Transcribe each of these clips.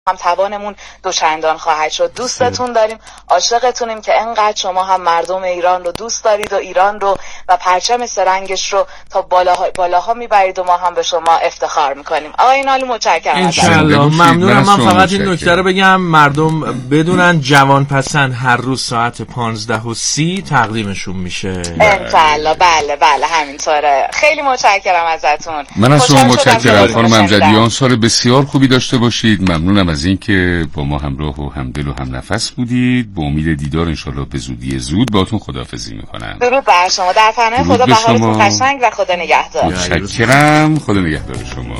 هم توانمون دوچندان خواهد شد. دوستتون داریم، عاشقتونیم که انقدر شما هم مردم ایران رو دوست دارید و ایران رو و پرچم سرنگش رو تا بالاها میبرید و ما هم به شما افتخار میکنیم. آقای نالی متشکرم. انشالله. ممنونم. من فقط این نکته رو بگم مردم بدونن جوان پسند هر روز ساعت 15:30 تقدیمشون میشه. انشالله. بله همینطوره. خیلی متشکرم ازتون. من از شما متشکرم خانم امجدیان. سال بسیار خوبی داشته باشید. ممنونم از اینکه با ما همراه و همدل و هم نفس بودید. با امید دیدار انشالله به زودی زود باهاتون خداحافظی میکنم. درود بر شما. در پناه خدا بهارتون قشنگ و خدا نگهدار. متشکرم. خدا نگهدار شما.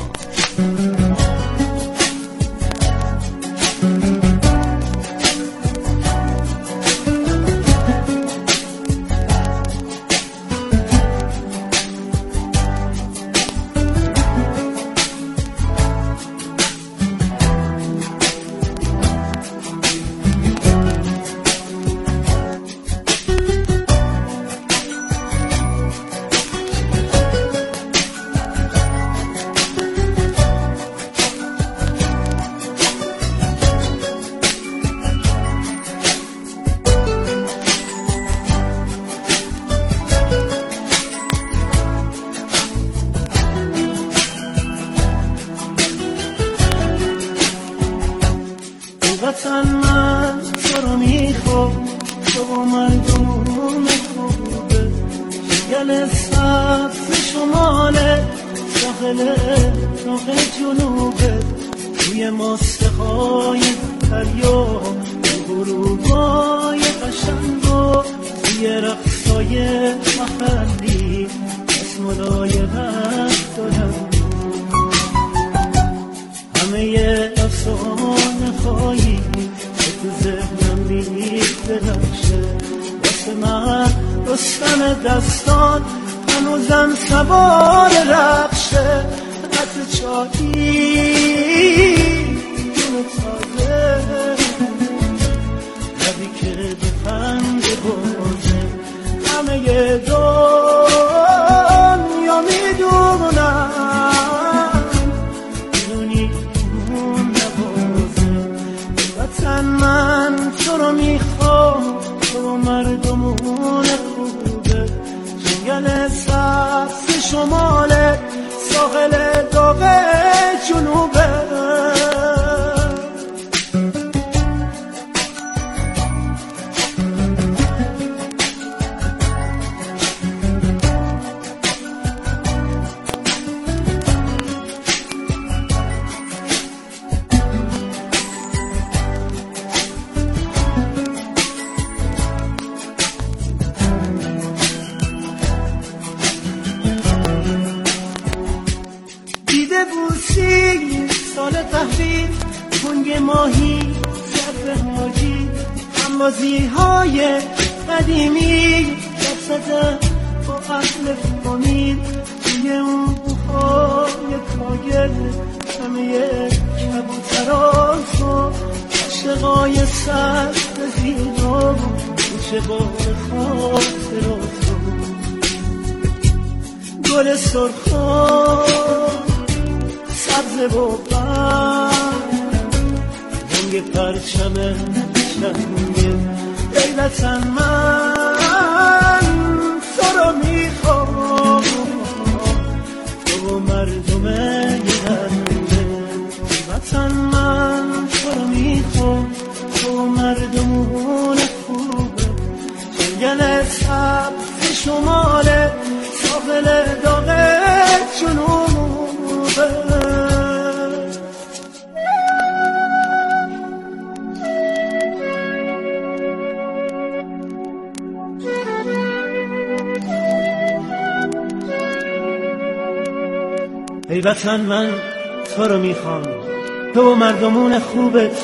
ای وطن من تو رو میخوام، تو و مردمون خوبت،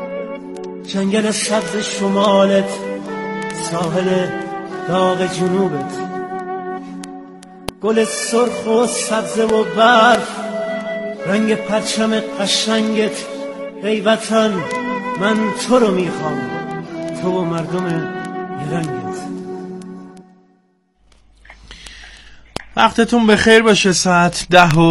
جنگل سبز شمالت، ساحل داغ جنوبت، گل سرخ و سبز و برف، رنگ پرچم قشنگت. ای وطن من تو رو میخوام، تو و مردم یه رنگت. وقتتون بخیر باشه. ساعت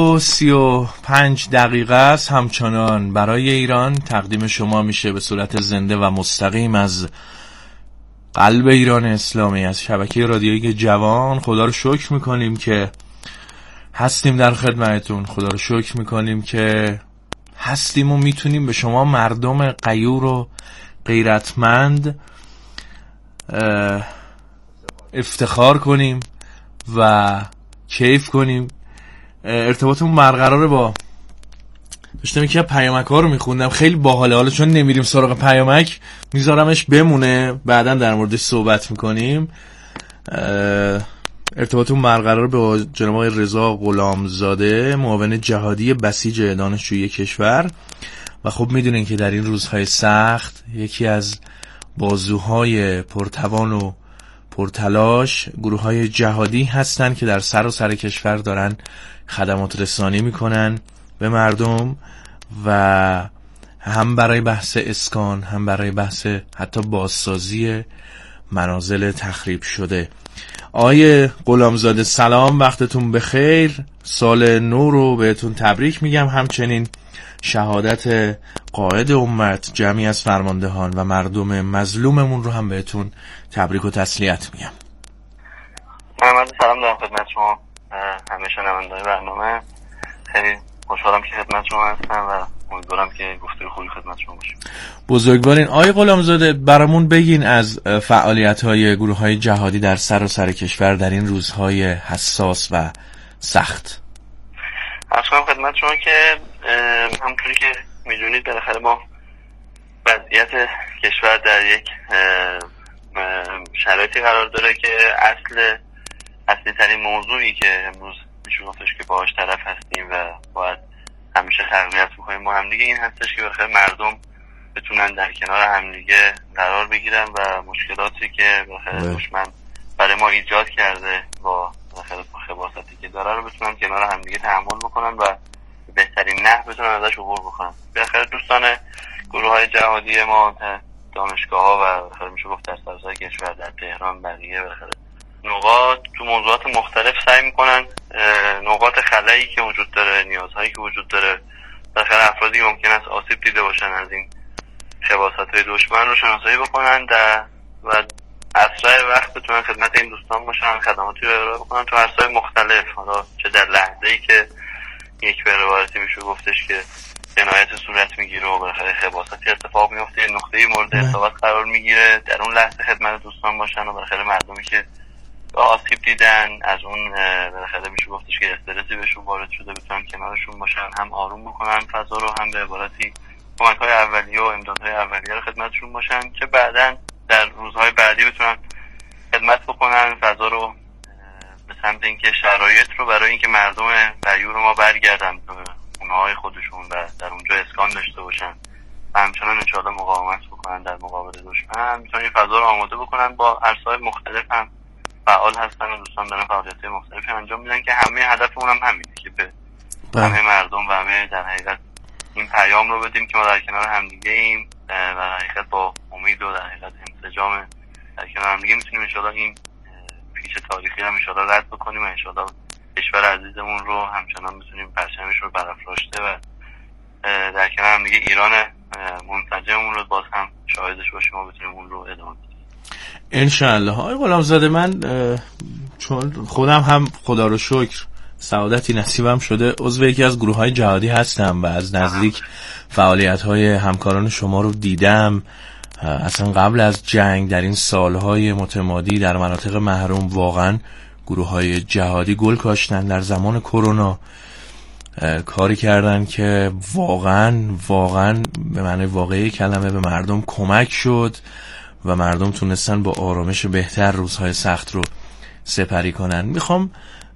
10:35 است. همچنان برای ایران تقدیم شما میشه به صورت زنده و مستقیم از قلب ایران اسلامی، از شبکه رادیویی جوان. خدا رو شکر میکنیم که هستیم در خدمتتون. خدا رو شکر میکنیم که هستیم و میتونیم به شما مردم غیور و غیرتمند افتخار کنیم و کیف کنیم. ارتباطمون برقراره با داشتم یکی از پیامک‌ها رو میخوندم، خیلی باحاله. حالا چون نمیریم سراغ پیامک میذارمش بمونه، بعداً در موردش صحبت میکنیم. ارتباطمون برقرار با جناب آقای رضا غلامزاده، معاون جهادی بسیج دانشجویی کشور. و خب میدونین که در این روزهای سخت یکی از بازوهای پرتوان و پرتلاش گروه‌های جهادی هستن که در سراسر کشور دارن خدمات رسانی میکنن به مردم، و هم برای بحث اسکان، هم برای بحث حتی بازسازی منازل تخریب شده. آقای غلامزاده سلام، وقتتون بخیر. سال نو رو بهتون تبریک میگم. همچنین شهادت قائد امت، جمعی از فرماندهان و مردم مظلوممون رو هم بهتون تبریک و تسلیت میگم. محمد سلام دارم خدمت شما همه شنوندگان برنامه. خیلی خوشحالم که خدمت شما هستم و امیدوارم که گفتگو خوبی خدمت شما باشه. بزرگوارین. آقای غلامزاده برامون بگین از فعالیت‌های گروه‌های جهادی در سراسر کشور در این روزهای حساس و سخت. اصلا خدمت شما که همونطوری که میدونید بالاخره ما وضعیت کشور در یک شرایطی قرار داره که اصلی ترین موضوعی که امروز میشه گفتش که باهاش طرف هستیم و باید همیشه تقویت بکنیم ما همدیگه، این هستش که بالاخره مردم بتونن در کنار همدیگه قرار بگیرن و مشکلاتی که بالاخره دشمن برای ما ایجاد کرده با بالاخره خباثتی که داره رو بتونن کنار همدیگه تحمل بکنن و بهترین نحو بتونن ازش عبور بکنن. بالاخره دوستان گروه‌های جهادی ما دانشگاه‌ها و بالاخره میشه گفت در سراسر کشور، در تهران، بقیه بالاخره نقاط تو موضوعات مختلف سعی میکنن نقاط خلایی که وجود داره، نیازهایی که وجود داره، بالاخره افرادی ممکن است آسیب دیده باشن از این خباثت‌های دشمن رو شناسایی بکنن و اسرع وقت بتونن خدمت این دوستان باشن، خدماتی رو ارائه بکنن تو عرصه‌های مختلف. حالا چه در لحظه‌ای که یک به عبارتی میشه گفتش که جنایت صورت میگیره و بالاخره خباثتی اتفاق میفته، نقطه‌ای مورد اصابت قرار میگیره، در اون لحظه خدمت دوستان باشن و بالاخره مردمی که آسیب دیدن از اون بالاخره میشه گفتش که استرسی بهشون وارد شده بتونن کنارشون باشن، هم آروم بکنن فضا رو، هم به عبارتی کمک‌های اولیه و امدادهای اولیه رو خدمتشون باشن که بعداً در روزهای بعدی بتونن خدمت بکنن فضا رو به سمت اینکه شرایط رو برای اینکه مردم غیور ما برگردن به خونه‌های خودشون و در اونجا اسکان داشته باشن و همچنان انشاءالله مقاومت بکنن در مقابل دشمن، میتونن این فضا رو آماده بکنن. با عرصه‌های مختلف هم فعال هستن و دوستان دارن فعالیت‌های مختلفی انجام میدن که همه هدفمون هم همینه که به همه مردم و همه در حقیقت این پیام رو بدیم که ما در کنار همدیگه ایم و در حقیقت با امید و در حقیقت انسجام در کنار همدیگه میتونیم انشاءالله این پیش تاریخی رو انشاءالله رد بکنیم و انشاءالله کشور عزیزمون رو همچنان بتونیم پرچمش رو برافراشته و در کنار همدیگه ایران منسجممون رو باز هم شاهدش باشیم و بتونیم اون رو ادامه بدیم انشاءالله. آقای غلامزاده من چون خودم هم خدا رو شکر سعادتی نصیبم شده عضو یکی از گروه‌های جهادی هستم و از نزدیک فعالیت‌های همکاران شما رو دیدم. اصلا قبل از جنگ در این سالهای متمادی در مناطق محروم واقعا گروه‌های جهادی گل کاشتن. در زمان کرونا کاری کردن که واقعا به معنی واقعی کلمه به مردم کمک شد و مردم تونستن با آرامش بهتر روزهای سخت رو سپری کنن. میخوام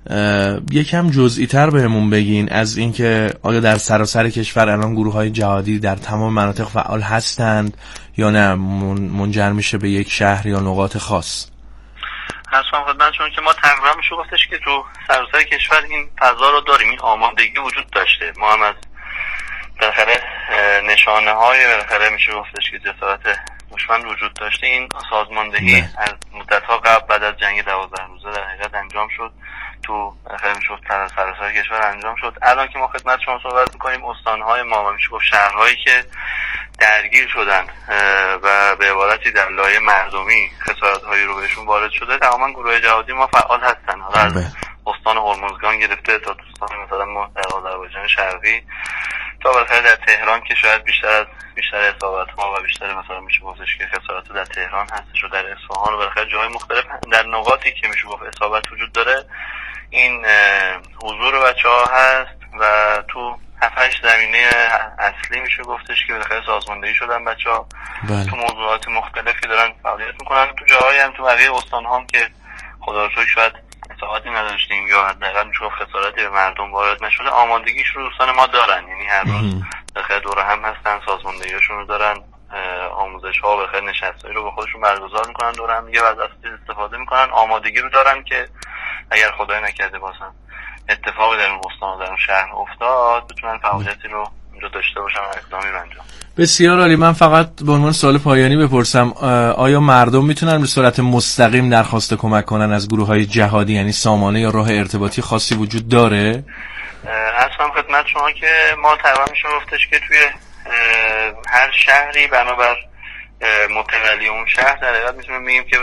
یکم جزئی تر بهمون بگین از اینکه آیا در سراسر کشور الان گروه‌های جهادی در تمام مناطق فعال هستند یا نه منجر میشه به یک شهر یا نقاط خاص؟ اصلا خدمتشون که ما تقریبا میشه گفتش که تو سراسر کشور این فضا رو داریم، این آمادگی وجود داشته. ما هم از بالاخره نشانه های بالاخره میشه گفتش که جسارت هوشمند وجود داشته، این سازماندهی از مدت‌ها قبل بعد از جنگ 12 روزه در حقیقت انجام شد، تو خیلی شد سراسر کشور انجام شد. الان که ما خدمت شما صحبت می‌کنیم، استان‌های ما و میشه گفت شهرهایی که درگیر شدن و به عبارتی در لایه مردمی خسارت‌هایی رو بهشون وارد شده، تماما گروه جهادی ما فعال هستن. حالا از استان هرمزگان گرفته تا دوستان مثلا ما در آذربایجان شرقی تا بالاخره در تهران که شاید بیشتر اصابت ها و بیشتر مثلا میشه گفتش که خسارات در تهران هستش و در اصفهان و بالاخره جاهای مختلف در نقاطی که میشه گفت اصابت وجود داره این حضور بچه‌ها هست و تو 7-8 زمینه اصلی میشه گفتش که بالاخره سازماندهی شدن بچه‌ها. تو موضوعات مختلفی دارن فعالیت میکنن. تو جاهایی هم تو بقیه استان‌ها هم که خدا رو شکر شاید اصابتی نداشتیم یا حداقل میشه خسارتی به مردم وارد نشده، آمادگیش رو دوستان ما دارن. یعنی هر روز بالاخره دوره هم هستن، سازماندهیشون رو دارن، آموزش ها و بالاخره نشستایی رو به خودشون برگزار میکنن، دوره هم دیگه از اساتید استفاده میکنن، آمادگی رو دارن که اگر خدای نکرده باشن اتفاقی در اون استان و در اون شهر افتاد بتونن فعالیتی رو اونجا داشته باشن و اقدامی رو انجام. بسیار عالی. من فقط به عنوان سوال پایانی بپرسم، آیا مردم میتونن به صورت مستقیم درخواست کمک کنن از گروه‌های جهادی؟ یعنی سامانه یا راه ارتباطی خاصی وجود داره؟ اصلا خدمت شما که ما تقریبا میشه گفتش که توی هر شهری بنابر متولی اون شهر در حقیقت میتونیم بگیم که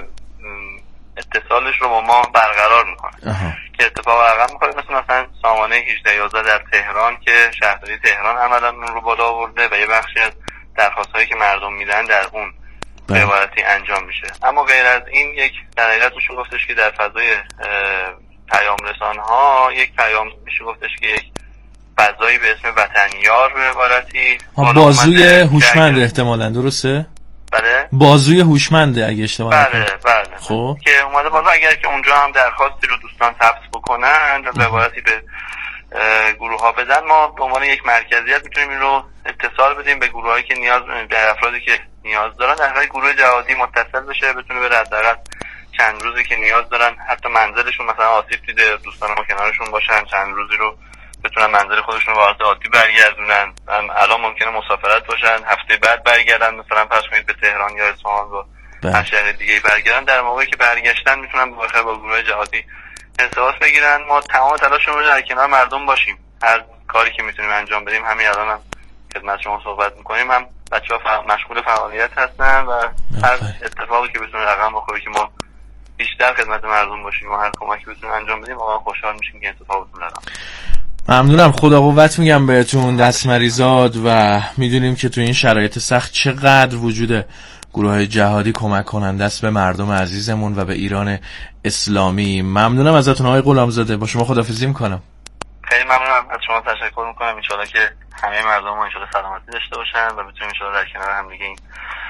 اتصالش رو با ما برقرار میکنه که اتفاق رقم میکنه. مثلا سامانه 1811 در تهران که شهرداری تهران عملا اون رو بالا آورده و یه بخشی از درخواست‌هایی که مردم میدن در اون به عبارتی انجام میشه. اما غیر از این یک در حقیقت میشه گفتش که در فضای پیام رسان‌ها یک پیام میشه گفتش که یک فضایی به اسم وطنیار به عبارتی بازوی هوشمند احتمالاً، درسته؟ بله بازوی هوشمنده اگه اشتباه نکنم. بله خب که اومده بالا، اگر که اونجا هم درخواستی رو دوستان ثبت بکنن به عبارتی به گروه ها بدن، ما به عنوان یک مرکزیت میتونیم این رو اتصال بدیم به گروه هایی که نیاز در افرادی که نیاز دارن، در حقیقت گروه جهادی متصل بشه، بتونه بره حداقل چند روزی که نیاز دارن، حتی منزلشون مثلا آسیب دیده دوستان ما کنارشون باشن، چند روزی رو بتونن منزل خودشون رو به حالت عادی برگردونن. الان ممکنه مسافرت باشن، هفته بعد برگردن، مثلا پس کنید به تهران یا اصفهان و هر شهر دیگه برگردن. در موقعی که برگشتن میتونن با گروه جهادی ارتباط بگیرن. ما تمام تلاشمون رو در کنار مردم باشیم، هر کاری که میتونیم انجام بدیم. همین الان هم خدمت شما صحبت میکنیم، هم بچه‌ها مشغول فعالیت هستن و هر اتفاقی که بتونه رقم بخوره که ما بیشتر خدمت مردم باشیم و هر کمکی بتونیم انجام بدیم، واقعا خوشحال میشیم که اتفاق بتونه رقم. ممنونم، خدا قوت میگم بهتون دست مریزاد و میدونیم که تو این شرایط سخت چقدر وجود گروه‌های جهادی کمک کننده است به مردم عزیزمون و به ایران اسلامی. ممنونم ازتون آقای غلامزاده، با شما خداحافظی میکنم. خیلی ممنونم از شما، تشکر میکنم. ان شاءالله که همه مردم ما ان شاءالله سلامتی داشته باشن و بتونیم ان شاءالله در کنار هم دیگه این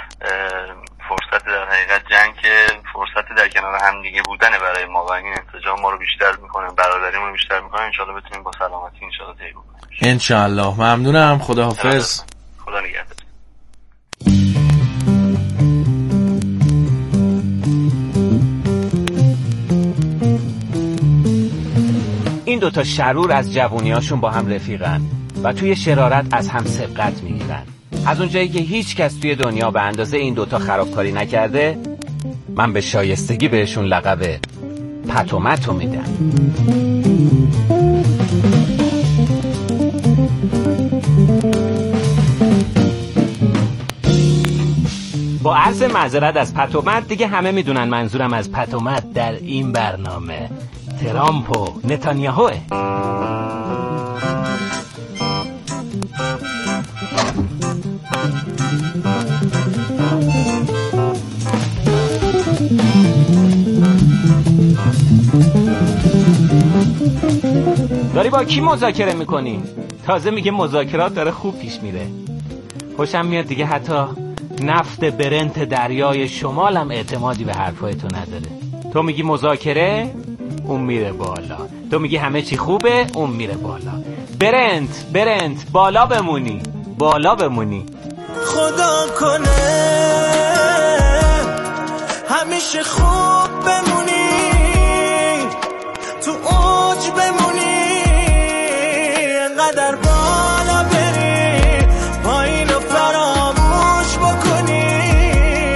فرصت در حقیقت جنگ که فرصت در کنار هم دیگه بودن برای ما و این انسجام ما رو بیشتر میکنه، برادریمون رو بیشتر میکنه، ان شاءالله بتونیم با سلامتی ان شاءالله طی کنیم ان شاءالله. ممنونم، خداحافظ. خدا نگهدار. این دوتا شرور از جوونیاشون با هم رفیقن و توی شرارت از هم سبقت میگیرن. از اونجایی که هیچ کس توی دنیا به اندازه این دوتا خرابکاری نکرده، من به شایستگی بهشون لقب پتومتو میدم. با عرض معذرت از پتومت، دیگه همه میدونن منظورم از پتومت در این برنامه ترامپ و نتانیاهوه. داری با کی مذاکره میکنی؟ تازه میگه مذاکرات داره خوب پیش میره. خوشم میاد دیگه حتی نفت برنت دریای شمالم اعتمادی به حرفای تو نداره. تو میگی مذاکره، اون میره بالا. تو میگی همه چی خوبه، اون میره بالا. برنت بالا بمونی، بالا بمونی. خدا کنه همیشه خوب بمونی، تو اوج بمونی، انقدر بالا بری پایین رو فراموش بکنی.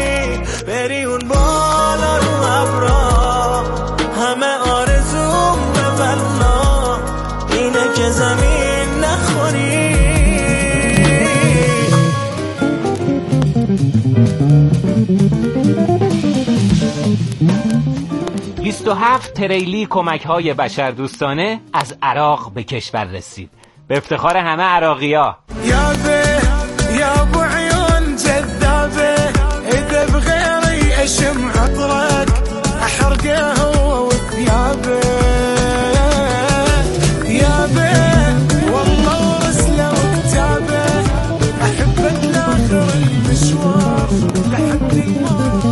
27 تریلی کمک‌های بشردوستانه از عراق به کشور رسید، به افتخار همه عراقی‌ها. يا ابو عيون جذابه اذا بغيري اشم عطرك احرقه هو وثيابه يا بيه والله ورسله وكتابه احبك لاخر المشوار لحد الموت.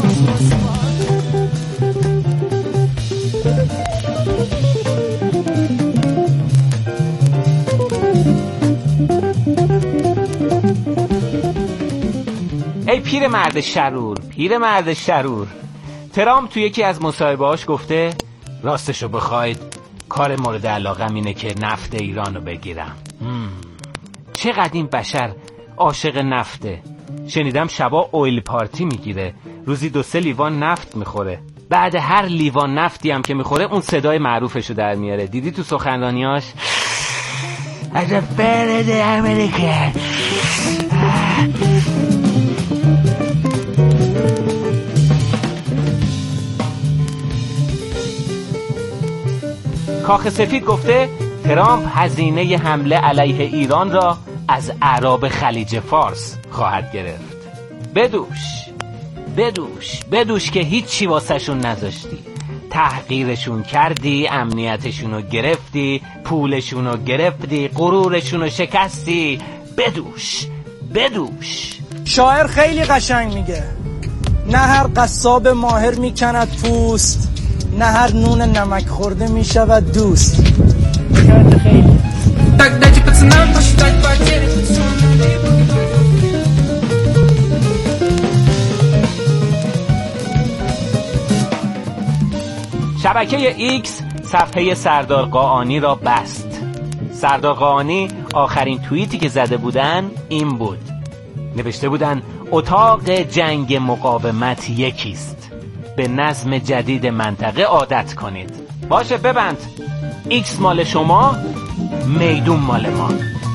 ای پیرمرد شرور، ترامپ توی یکی از مصاحبه‌هاش گفته راستشو بخواید کار مورد علاقم اینه که نفت ایرانو بگیرم. چقدر این بشر عاشق نفته. شنیدم شبا اویل پارتی میگیره، روزی 2-3 لیوان نفت میخوره. بعد هر لیوان نفتی هم که میخوره اون صدای معروفشو در میاره. دیدی تو سخنرانیاش از برد امریکا. کاخ سفید گفته ترامپ هزینه حمله علیه ایران را از اعراب خلیج فارس خواهد گرفت. بدوش که هیچی واسهشون نذاشتی، تحقیرشون کردی، امنیتشونو گرفتی، پولشونو گرفتی، غرورشونو شکستی. بدوش. شاعر خیلی قشنگ میگه نه هر قصاب ماهر میکند پوست، نه هر نون نمک خورده میشود دوست. خیلی شبکه ایکس صفحه سردار قاآنی را بست. سردار قاآنی آخرین توییتی که زده بودن این بود. نوشته بودن اتاق جنگ مقاومت یکیست، به نظم جدید منطقه عادت کنید. باشه ببند. ایکس مال شما، میدون مال ما.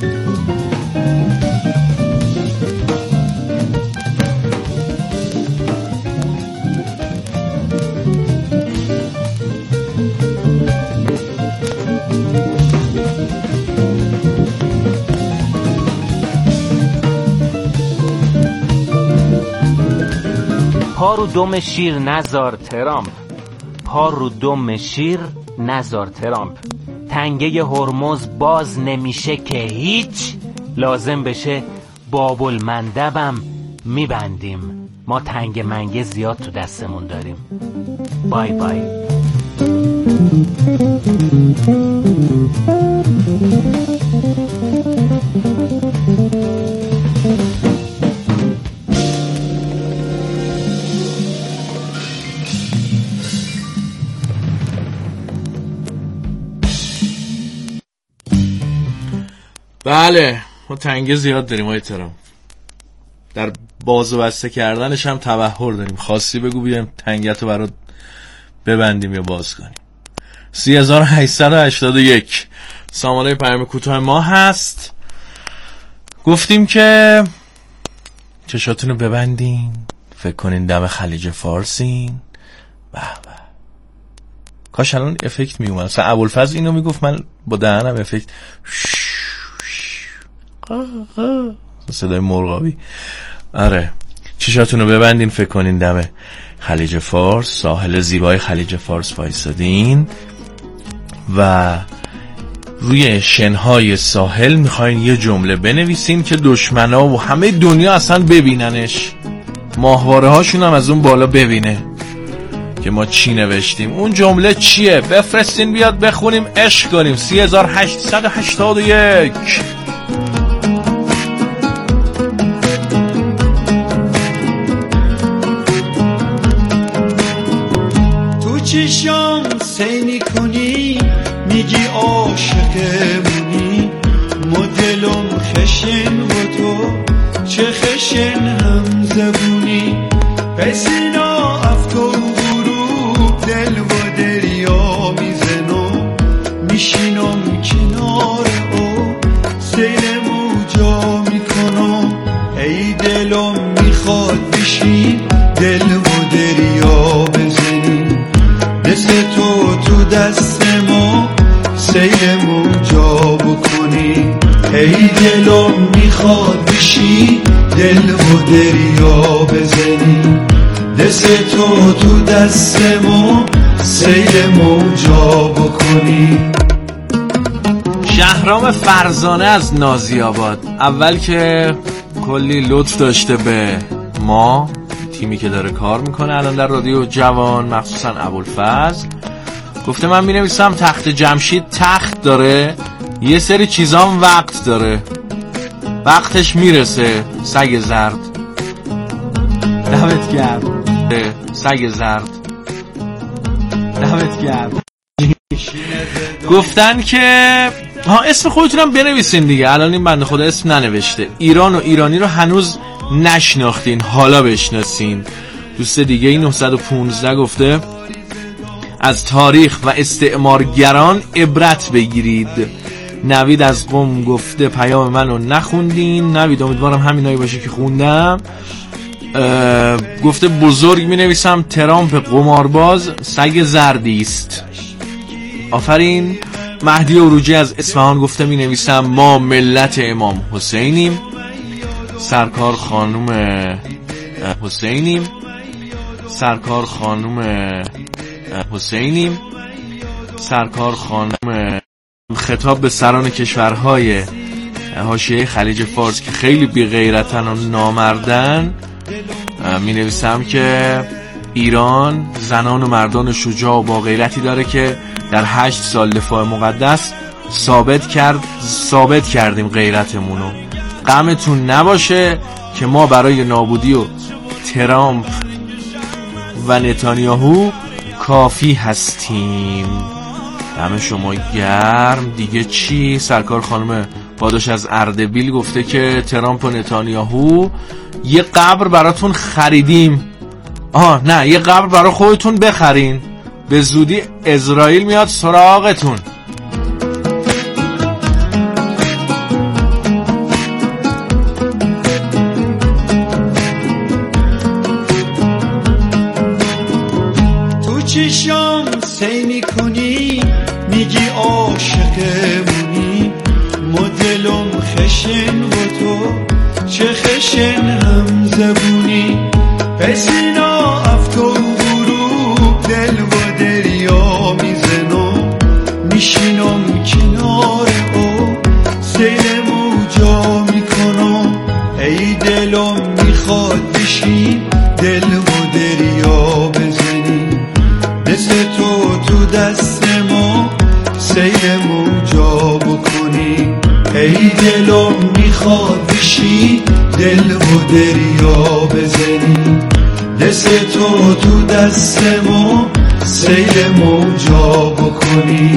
پا رو دم شیر نزار ترامپ، پا رو دم شیر نزار ترامپ. تنگه هرمز باز نمیشه که هیچ، لازم بشه باب المندبم میبندیم. ما تنگ منگه زیاد تو دستمون داریم. بای بای. بله ما تنگه زیاد داریم آقای ترامپ، در باز و بسته کردنش هم تبحر داریم. خواستی بگو بیایم تنگتو برات ببندیم یا باز کنیم. 3881 سامانه پیام کوتاه ما هست. گفتیم که چشاتونو ببندین، فکر کنین دم خلیج فارسین. به به کاش الان افکت می اومد. مثلا ابوالفضل اینو میگفت، من با دهنم افکت صدای مرغابی. آره چشاتونو ببندین، فکر کنین دم خلیج فارس، ساحل زیبای خلیج فارس وایسادین و روی شنهای ساحل میخواین یه جمله بنویسین که دشمنا و همه دنیا اصلا ببیننش، ماهواره هاشون هم از اون بالا ببینه که ما چی نوشتیم. اون جمله چیه؟ بفرستین بیاد بخونیم، عشق کنیم. 3881 تو چشام سینی کنی میگی عاشقمونی، مدلم خشن و تو چه خشن هم زبونی، پسینا افتو غروب دل و دریا میزنم، میشینم کنار او سیلمو جا میکنم، ای دلم میخواد بشین دل و دریا بزنیم، مثل تو سیل موجا بکنی. ای دلم میخواد بشی دل و دریا بزنی، دست تو دستمو سیل موجا بکنی. شهرام فرزانه از نازی‌آباد، اول که کلی لطف داشته به ما تیمی که داره کار میکنه الان در رادیو جوان، مخصوصا ابوالفضل. گفته من مینویسم تخت جمشید تخت داره، یه سری چیزام وقت داره، وقتش میرسه. سگ زرد دمت گرم، سگ زرد دمت گرم. گفتن که اسم خودتونم بنویسین دیگه، الان این بنده خدا اسم ننوشته. ایران و ایرانی رو هنوز نشناختین، حالا بشناسین. دوست دیگه این 915 گفته از تاریخ و استعمارگران عبرت بگیرید. نوید از قم گفته پیام منو نخوندین. نوید امیدوارم همینایی باشه که خوندم. گفته بزرگ می نویسم ترامپ قمارباز سگ زردیست. آفرین. مهدی عروجی از اصفهان گفته می نویسم ما ملت امام حسینیم. سرکار خانوم حسینیم. سرکار خانوم حسینیم. سرکار خانوم. خطاب به سران کشورهای حاشیه خلیج فارس که خیلی بی غیرتن و نامردن می نویسم که ایران زنان و مردان شجاع و با غیرتی داره که در 8 سال دفاع مقدس ثابت کردیم غیرتمونو. غمتون نباشه که ما برای نابودی و ترامپ و نتانیاهو کافی هستیم. دم شما گرم. دیگه چی؟ سرکار خانم پاداش از اردبیل گفته که ترامپ و نتانیاهو یه قبر براتون خریدیم. نه، یه قبر برای خودتون بخرین، به زودی اسرائیل میاد سراغتون. تو چشم سی میکنی میگی عاشقمونی، مدلم خشن و تو چه خشن هم زبونی. پسینا افتو غروب دل و دریا میزنم، میشینم کنار او سیل موجا میکنم. ای دلم میخواد بشی دل و دریا بزنی، دست تو دست ما سیل موجا بکنی. ای دلم میخواد بشی دل و دریا بزنی، دست تو دست ما سیل موجا بکنی.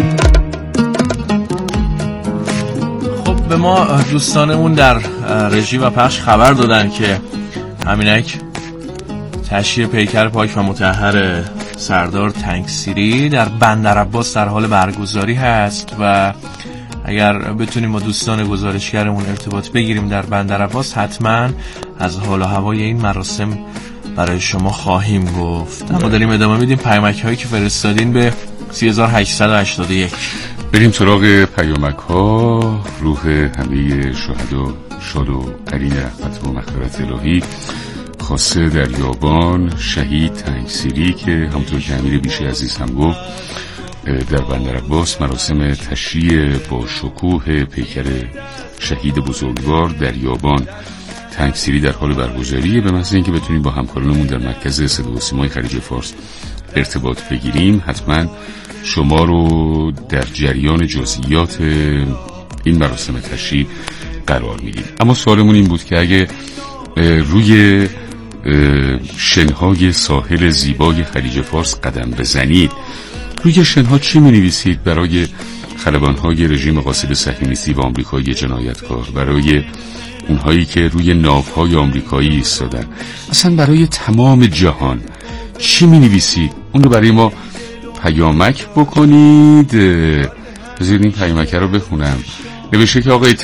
خب به ما دوستانمون در رژی و پخش خبر دادن که همینک تشییع پیکر پاک و مطهر سردار تنگسیری در بندرعباس در حال برگزاری هست و اگر بتونیم با دوستان گزارشگرمون ارتباط بگیریم در بندرعباس حتما از حال و هوای این مراسم برای شما خواهیم گفت. اما داریم ادامه میدیم پیامک هایی که فرستادین به 3881. بریم سراغ پیامک ها. روح همه شهدا شاد و قرین رحمت و مغفرت الهی. خاصه در یابان شهید تنگسیری که همونطور که امیر بیشی عزیز هم گفت در بندرعباس مراسم تشییع با شکوه پیکر شهید بزرگوار در یابان تنگسیری در حال برگزاریه. به محض اینکه بتونیم با همکارانمون در مرکز صدا و سیمای خلیج فارس ارتباط بگیریم حتما شما رو در جریان جزئیات این مراسم تشییع قرار میدیم. اما سوالمون این بود که اگه روی شنهای ساحل زیبای خلیج فارس قدم بزنید، روی شنها چی می نویسید برای خلبانهای رژیم غاصب صهیونیستی و آمریکایی جنایتکار، برای اونهایی که روی ناوهای آمریکایی ایستادن، اصلا برای تمام جهان چی می نویسید؟ اون رو برای ما پیامک بکنید. بذارید این پیامک رو بخونم. نوشته که آقای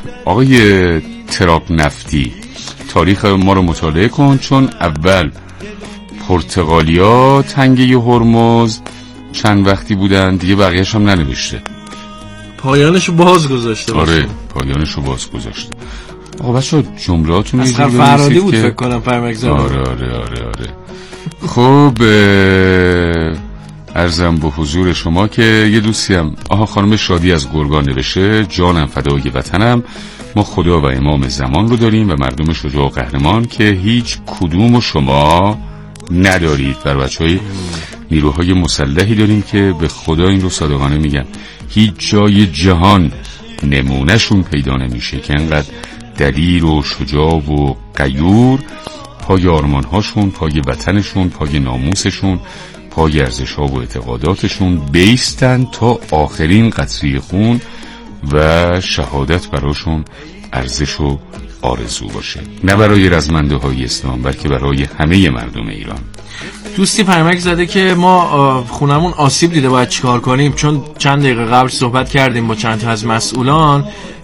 ترامپ نفتی، تاریخ ما رو مطالعه کن، چون اول پرتغالیا تنگه هرمز چند وقتی بودن، دیگه بقیه‌اش هم ننوشته. پایانشو باز گذاشته. آره پایانشو باز گذاشته. آقا بچه جملاتون از فرهادی بود فکر کنم پیامک زد. آره. خب عرضم به حضور شما که یه دوستی هم خانم شادی از گرگان نوشته جانم فدای وطنم، ما خدا و امام زمان رو داریم و مردم شجاع و قهرمان که هیچ کدوم و شما ندارید. بر بچهای نیروهای مسلحی داریم که به خدا این رو صادقانه میگم هیچ جای جهان نمونهشون پیدا نمیشه که انقدر دلیر و شجاع و غیور پای آرمانهاشون، پای وطنشون، پای ناموسشون، پای ارزش‌ها و اعتقاداتشون بیستن تا آخرین قطره خون و شهادت براشون ارزش و آرزو باشه، نه برای رزمنده های اسلام بلکه برای همه مردم ایران. دوستی پیامک زده که ما خونمون آسیب دیده باید چیکار کنیم، چون چند دقیقه قبل صحبت کردیم با چند تا از مسئولان.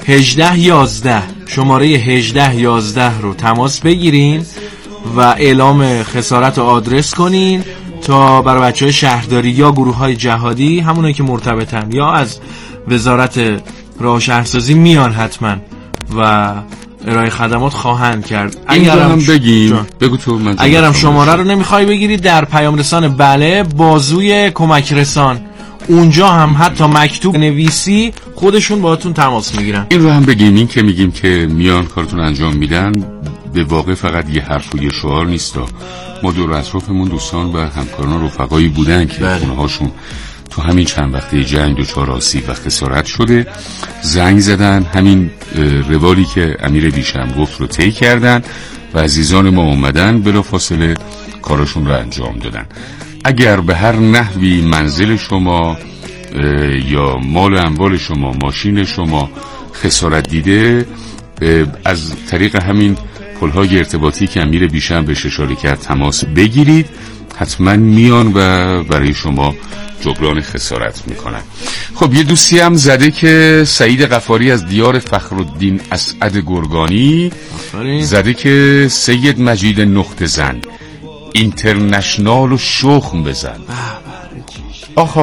1811 شماره 1811 رو تماس بگیرین و اعلام خسارت و آدرس کنین تا برای بچهای شهرداری یا گروه‌های جهادی همونایی که مرتبطن یا از وزارت راه و شهرسازی میان حتما و ارائه خدمات خواهند کرد. اگرم بگیم بگو تو. من اگرم شماره رو نمیخوای بگیری در پیام رسان بله بازوی کمک رسان اونجا هم حتی مکتوب نویسی خودشون باهاتون تماس میگیرن. این رو هم بگیم، این که میگیم که میان کارتون انجام میدن به واقع فقط یه حرف و یه شعار نیستا. ما دور اطرافمون دوستان و همکاران رفقایی بودن که خونه هاشون تو همین چند وقته جنگ دچار آسیب و خسارت شده، زنگ زدن، همین روالی که امیر دیشم گفت رو طی کردن و عزیزان ما اومدن بلافاصله کارشون رو انجام دادن. اگر به هر نحوی منزل شما یا مال و اموال شما، ماشین شما خسارت دیده، از طریق همین پل‌های ارتباطی که امیر بیشم بهش اشاره کرد تماس بگیرید، حتما میان و برای شما جبران خسارت میکنن. خب یه دوستی هم زده که سعید غفاری از دیار فخرالدین اسعد گرگانی زده که سید مجید نقطه زن اینترنشنال و شخم بزن. آخ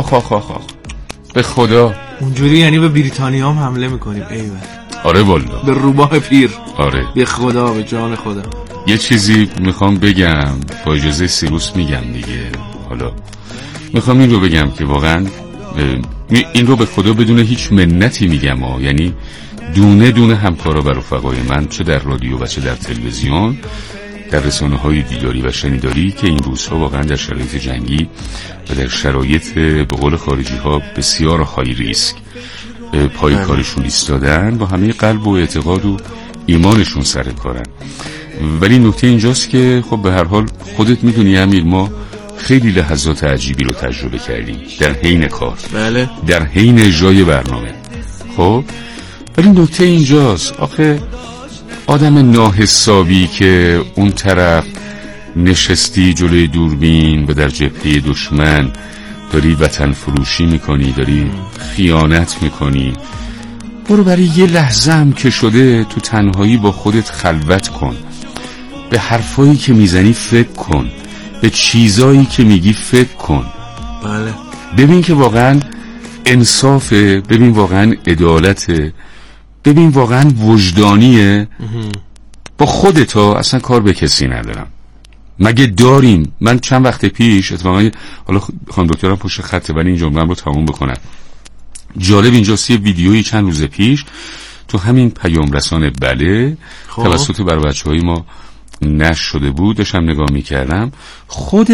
به خدا اونجوری یعنی به بریتانیا هم حمله میکنیم. ایول. آره والا به روباه پیر. آره به خدا، به جان خدا. یه چیزی میخوام بگم با اجازه سیروس میگم دیگه. حالا میخوام این رو بگم که واقعا این رو به خدا بدون هیچ منتی میگم یعنی دونه دونه همکارا و رفقای من چه در رادیو و چه در تلویزیون، در رسانه‌های دیداری و شنیداری که این روزها واقعا در شرایط جنگی و در شرایط به قول خارجی‌ها بسیار های ریسک پای کارشون ایستادن، با همه قلب و اعتقاد و ایمانشون سر کارن. ولی نکته اینجاست که خب به هر حال خودت میدونی امیر، ما خیلی لحظات عجیبی رو تجربه کردیم در حین کار. بله. در حین اجرای برنامه. خب ولی نکته اینجاست، آخه آدم ناحسابی که اون طرف نشستی جلوی دوربین و در جبهه دشمن داری وطن فروشی میکنی، داری خیانت میکنی، برو برای یه لحظه هم که شده تو تنهایی با خودت خلوت کن، به حرفایی که میزنی فکر کن، به چیزایی که میگی فکر کن. بله. ببین که واقعا انصافه، ببین واقعا عدالته، ببین واقعا وجدانیه. با خودتا اصلا کار به کسی ندارم. مگه داریم؟ من چند وقت پیش اتفاقا، حالا خانم دکترم پشت خطه ولی این جمله رو تموم بکنم. جالب اینجاست، یه ویدیویی چند روز پیش تو همین پیام رسان بله توسط بر بچه‌های ما نشر شده بود، داشتم نگاه میکردم. خود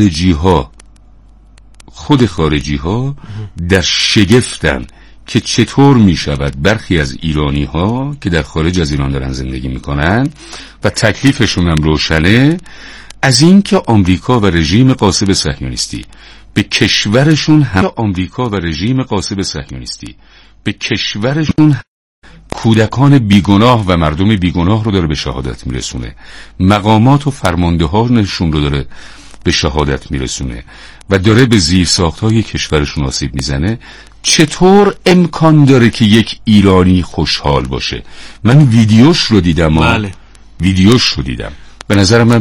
خارجی ها در شگفتن که چطور میشود برخی از ایرانی ها که در خارج از ایران دارن زندگی میکنن و تکلیفشون هم روشنه، از این که آمریکا و رژیم غاصب صهیونیستی به کشورشون کودکان بیگناه و مردم بیگناه رو داره به شهادت میرسونه، مقامات و فرماندهانشون رو داره به شهادت میرسونه و داره به زیرساخت‌های کشورشون آسیب میزنه. چطور امکان داره که یک ایرانی خوشحال باشه؟ من ویدیوش رو دیدم. بله. به نظر من